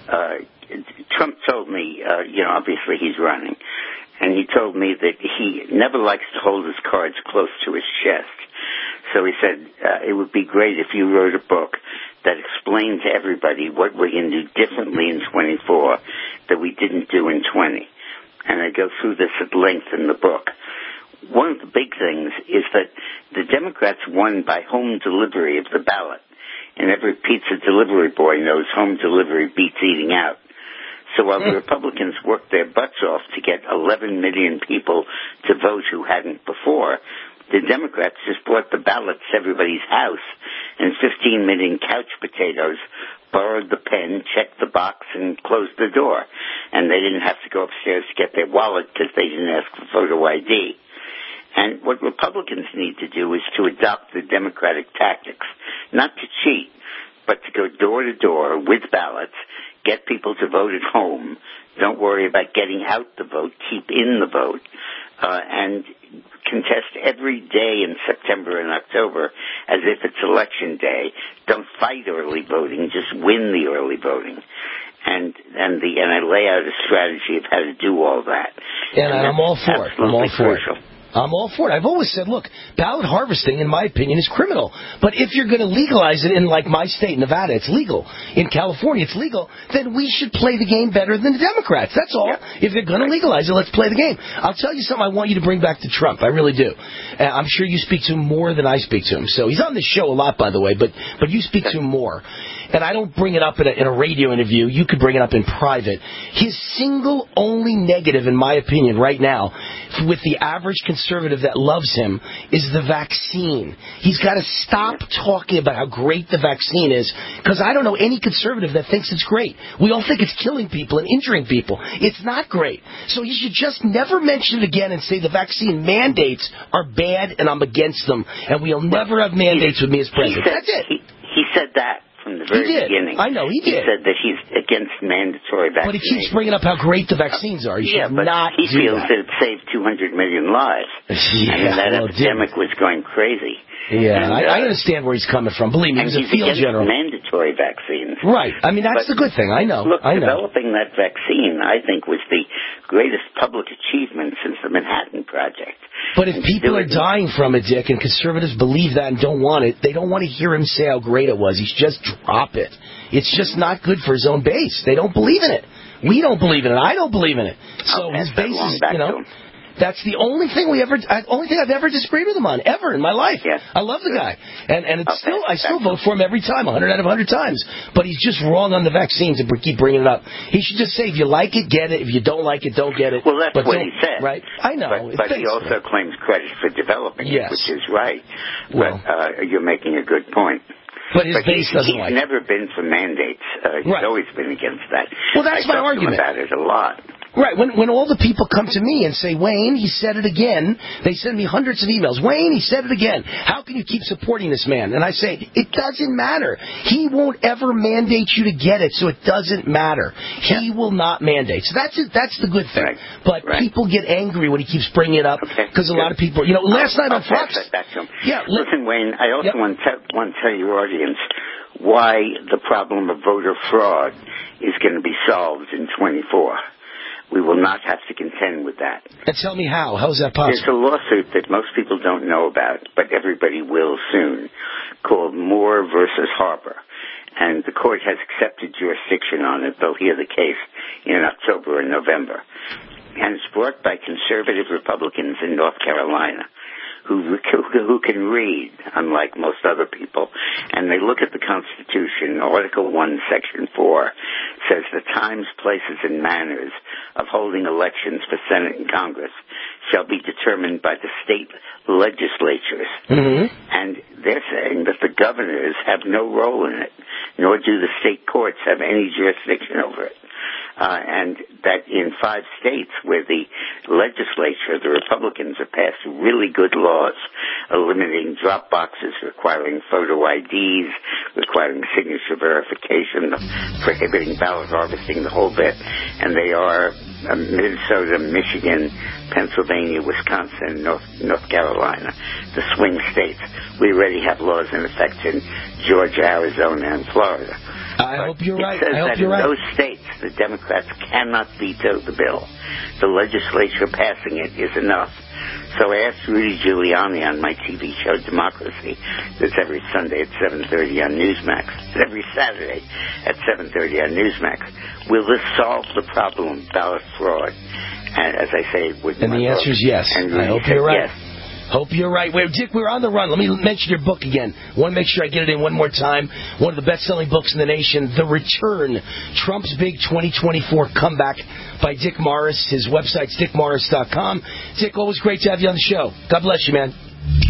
Trump told me, obviously he's running, and he told me that he never likes to hold his cards close to his chest. So he said, it would be great if you wrote a book that explained to everybody what we're going to do differently in 24 that we didn't do in 20. And I go through this at length in the book. One of the big things is that the Democrats won by home delivery of the ballot. And every pizza delivery boy knows home delivery beats eating out. So while the Republicans worked their butts off to get 11 million people to vote who hadn't before, the Democrats just brought the ballots to everybody's house, and 15 million couch potatoes borrowed the pen, checked the box, and closed the door. And they didn't have to go upstairs to get their wallet because they didn't ask for photo ID. And what Republicans need to do is to adopt the Democratic tactics, not to cheat, but to go door to door with ballots, get people to vote at home, don't worry about getting out the vote, keep in the vote, and contest every day in September and October as if it's election day. Don't fight early voting, just win the early voting. And I lay out a strategy of how to do all that. And I'm all for it. I'm all for it. I'm all for it. I've always said, look, ballot harvesting, in my opinion, is criminal. But if you're going to legalize it in, like, my state, Nevada, it's legal. In California, it's legal. Then we should play the game better than the Democrats. That's all. If they're going to legalize it, let's play the game. I'll tell you something I want you to bring back to Trump. I really do. I'm sure you speak to him more than I speak to him. So he's on this show a lot, by the way, but you speak to him more. And I don't bring it up in a radio interview. You could bring it up in private. His single only negative, in my opinion, right now, with the average conservative that loves him, is the vaccine. He's got to stop talking about how great the vaccine is, because I don't know any conservative that thinks it's great. We all think it's killing people and injuring people. It's not great. So he should just never mention it again and say the vaccine mandates are bad and I'm against them, and we'll never have mandates with me as president. That's it. He said that from the very beginning. I know, he did. He said that he's against mandatory vaccines. But he keeps bringing up how great the vaccines are. He should not he do feels that. that it saved 200 million lives. That epidemic was going crazy. Yeah, and, I understand where he's coming from. Believe me, and he's a field against general. Mandatory vaccines. Right. I mean, that's the good thing. I know. Look, I know. Developing that vaccine, I think, was the greatest public achievement since the Manhattan Project. But if people are dying from it, Dick, and conservatives believe that and don't want it, they don't want to hear him say how great it was. He should just drop it. It's just not good for his own base. They don't believe in it. We don't believe in it. I don't believe in it. So his base is, that's the only thing I've ever disagreed with him on, ever in my life. Yes. I love the guy. And it's I still vote for him every time, 100 out of 100 times. But he's just wrong on the vaccines and keep bringing it up. He should just say, if you like it, get it. If you don't like it, don't get it. Well, that's what he said. Right? I know. But he also claims credit for developing it, which is right. Well, but you're making a good point. But his base doesn't like it. He's never been for mandates. He's always been against that. Well, that's my argument. I talk to him about it a lot. Right. When all the people come to me and say, Wayne, he said it again, they send me hundreds of emails. Wayne, he said it again. How can you keep supporting this man? And I say, it doesn't matter. He won't ever mandate you to get it, so it doesn't matter. He will not mandate. So that's it. That's the good thing. Right. But people get angry when he keeps bringing it up because a lot of people, last night on Fox. Listen, Wayne, I also want to tell your audience why the problem of voter fraud is going to be solved in 24. We will not have to contend with that. And tell me how. How is that possible? There's a lawsuit that most people don't know about, but everybody will soon, called Moore versus Harper. And the court has accepted jurisdiction on it. They'll hear the case in October and November. And it's brought by conservative Republicans in North Carolina who can read, unlike most other people, and they look at the Constitution. Article 1, Section 4 says the times, places, and manners of holding elections for Senate and Congress shall be determined by the state legislatures. Mm-hmm. And they're saying that the governors have no role in it, nor do the state courts have any jurisdiction over it. And that in 5 states where the legislature, the Republicans, have passed really good laws eliminating drop boxes, requiring photo IDs, requiring signature verification, prohibiting ballot harvesting, the whole bit. And they are Minnesota, Michigan, Pennsylvania, Wisconsin, North Carolina, the swing states. We already have laws in effect in Georgia, Arizona, and Florida. I hope you're right. It says that in those states, the Democrats cannot veto the bill. The legislature passing it is enough. So I asked Rudy Giuliani on my TV show, Democracy, that's every Sunday at 7:30 on Newsmax, every Saturday at 7:30 on Newsmax, will this solve the problem of ballot fraud? And as I say, and the answer is yes. And I hope you're right. Yes. Hope you're right. Wait, Dick, we're on the run. Let me mention your book again. I want to make sure I get it in one more time. One of the best-selling books in the nation, The Return, Trump's Big 2024 Comeback by Dick Morris. His website's dickmorris.com. Dick, always great to have you on the show. God bless you, man.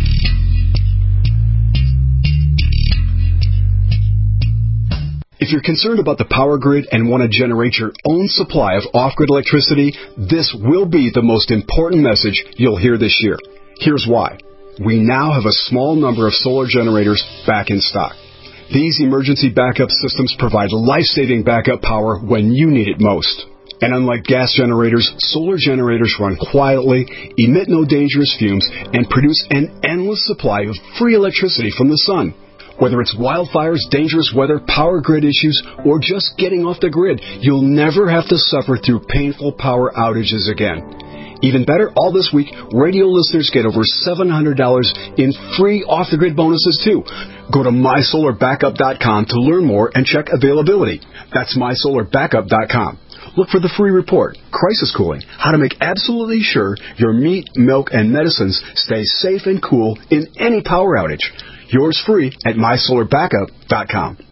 If you're concerned about the power grid and want to generate your own supply of off-grid electricity, this will be the most important message you'll hear this year. Here's why. We now have a small number of solar generators back in stock. These emergency backup systems provide life-saving backup power when you need it most. And unlike gas generators, solar generators run quietly, emit no dangerous fumes, and produce an endless supply of free electricity from the sun. Whether it's wildfires, dangerous weather, power grid issues, or just getting off the grid, you'll never have to suffer through painful power outages again. Even better, all this week, radio listeners get over $700 in free off-the-grid bonuses, too. Go to MySolarBackup.com to learn more and check availability. That's MySolarBackup.com. Look for the free report, Crisis Cooling, how to make absolutely sure your meat, milk, and medicines stay safe and cool in any power outage. Yours free at MySolarBackup.com.